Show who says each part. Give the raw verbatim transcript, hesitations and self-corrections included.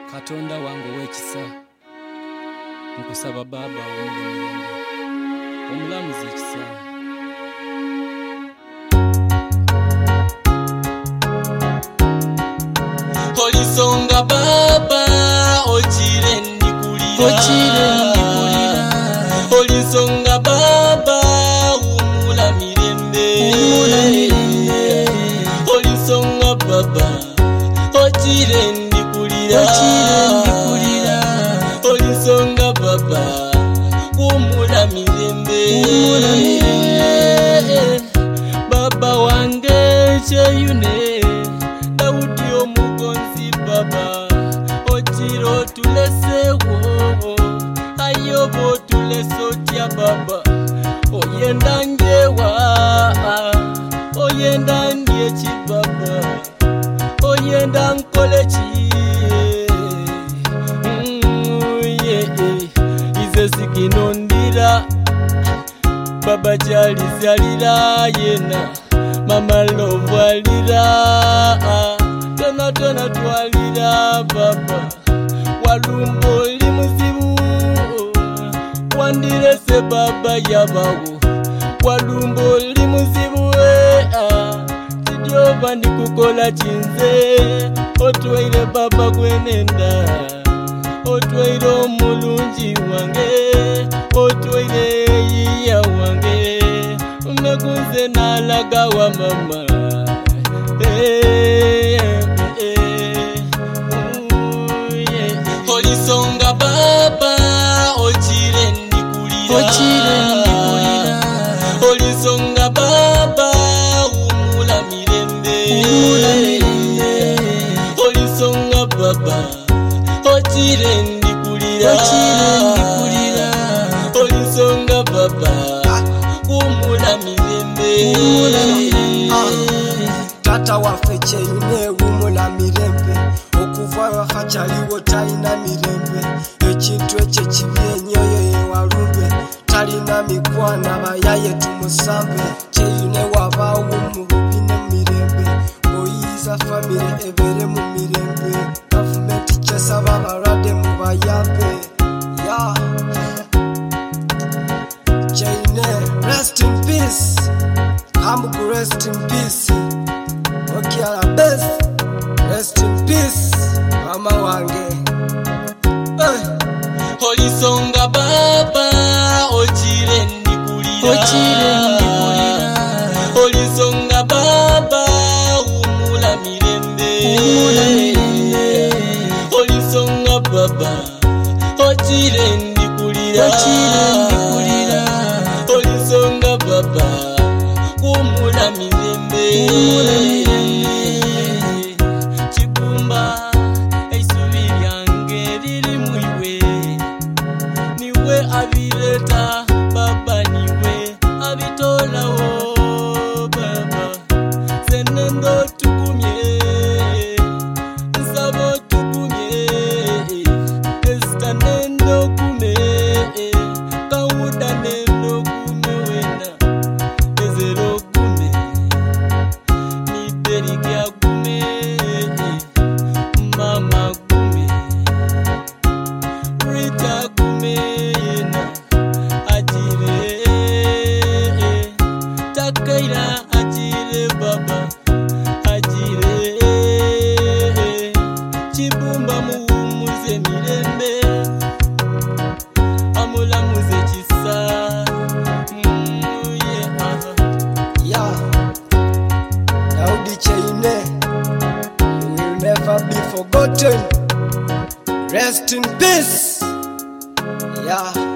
Speaker 1: Katonda wange w'ekisa nkusaba baba omulungi omulamuzi ekisa
Speaker 2: Olisonga baba ochire ndikulira
Speaker 1: ochire ndikulira
Speaker 2: Olisonga baba umula mirembe
Speaker 1: umula mirembe
Speaker 2: Olisonga baba ochire ndikulira
Speaker 1: ochire ndikulira
Speaker 2: Olisonga baba umula mirembe
Speaker 1: umula mirembe
Speaker 2: Baba wange cheyune Daudi omugonzi baba Ochiro tulesewo Ayobo tuleso tia baba Oyenda ngewa Oyenda ndie chi baba Oyenda nkole chi mm, yeah. Ize sikinondira Baba jali zalira yena Mama love walira Tona tona twalira baba Walumbo limuzibu Wandirese baba yabawo Walumbo limuzibu Tidioba ndikukola chinze Otwaire baba kwenenda Otwaire omulungi wange Otwaire yiya wange Umekunze nalaga wa mama hey, hey, ooh, yeah. Olisonga baba ochire ndikulira
Speaker 1: ochire ndikulira
Speaker 2: Olisonga baba umula mirembe
Speaker 1: umula mirembe
Speaker 2: Olisonga baba ochire ndikulira
Speaker 1: ochire ndikulira
Speaker 2: Olisonga baba umula mirembe
Speaker 1: umula mirembe
Speaker 3: Tata waffe cheyine umula mirembe okuva hachaliwo talina mirembe ekintu ekyo kibi enyoyo yewalumbe talina mikwana bayaye tumusambe cheyine wabaawo mu bubi ne mirembe oyiza famire ebere mu mirembe gavumenti kyesaba abalwadde mu bayambe ya cheyine rest in peace Hambu rest in peace Okiala best rest in peace mama wange hey.
Speaker 2: Olisonga baba ochire ndikulira
Speaker 1: ochire ndikulira
Speaker 2: Olisonga baba umula mirembe
Speaker 1: umula mirembe
Speaker 2: Olisonga baba ochire ndikulira
Speaker 1: ochire ndikulira
Speaker 2: Olisonga baba umula mirembe
Speaker 1: umula mirembe
Speaker 2: Chibumba eisubi lyange liri muiwe Niwe abileta baba niwe abitolawo baba Zenendo tukumye Nsabo tukumye Esta nendo kume Kawuda nendo kume wena Ezero kume Niterikia kume Mama kume Rita kume yena Ajire Takaira ajire baba Ajire Chibumba muumuze mirembe Amulamuze chisa mm, yeah.
Speaker 3: ya Daudi cheyine you will never be forgotten rest in peace ya